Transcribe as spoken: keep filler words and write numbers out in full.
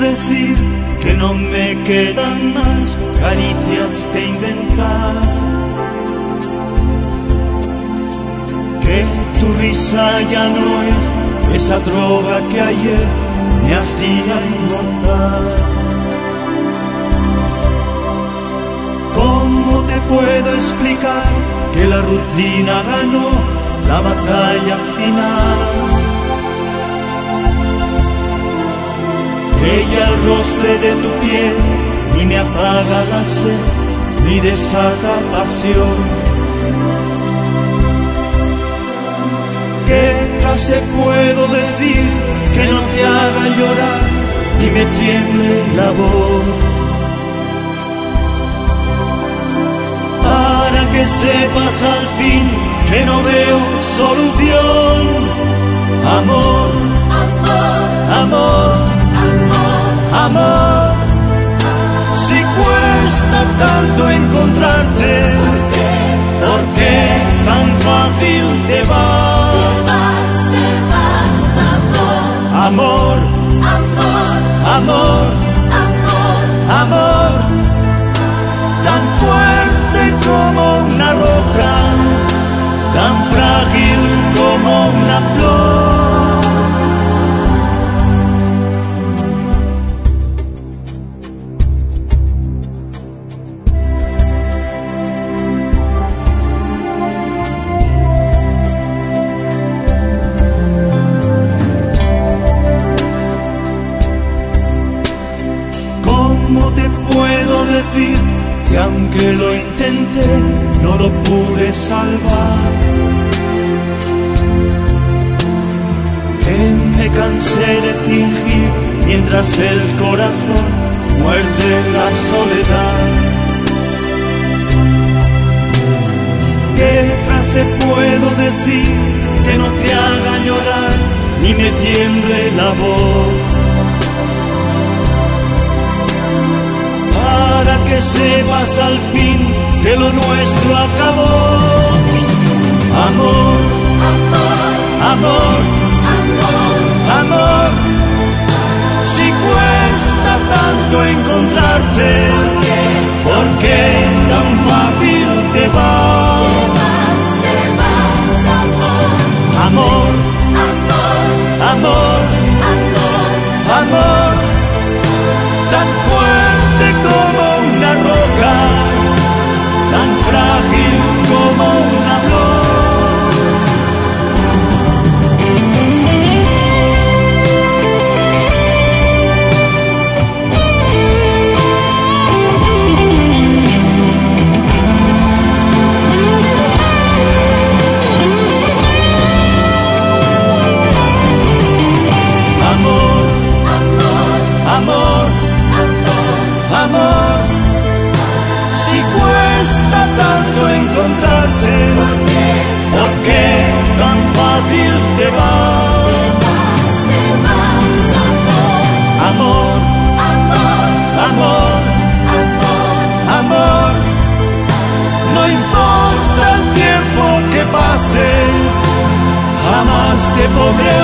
decir que no me quedan más caricias que inventar, que tu risa ya no es esa droga que ayer me hacía inmortal. ¿Cómo te puedo explicar que la rutina ganó la batalla final? Que ya el roce de tu piel ni me apaga la sed ni desata pasión. ¿Qué frase puedo decir que no te haga llorar ni me tiemble la voz? Para que sepas al fin que no veo solución. Amor, amor, amor, amor, si cuesta tanto encontrarte, ¿por qué tan fácil te vas? Te vas, amor, Amor, amor, amor, amor, amor, tan fuerte como una roca, tan frágil como una flor. ¿Cómo te puedo decir que aunque lo intenté no lo pude salvar? Que me cansé de fingir mientras el corazón muerde la soledad. ¿Qué frase puedo decir que no te haga llorar ni me tiemble la voz? Para que sepas al fin que lo nuestro acabó. Amor, amor, amor, amor, si cuesta tanto encontrarte, ¿por qué tan fácil te vas? te vas, amor, Amor, amor, amor, amor, amor, tan fuerte como una roca, tan frágil como una flor. Amor, amor, amor, si cuesta tanto encontrarte, ¿por qué tan fácil te vas? te vas, Amor, amor, amor, amor, amor, no importa el tiempo que pase, jamás te podré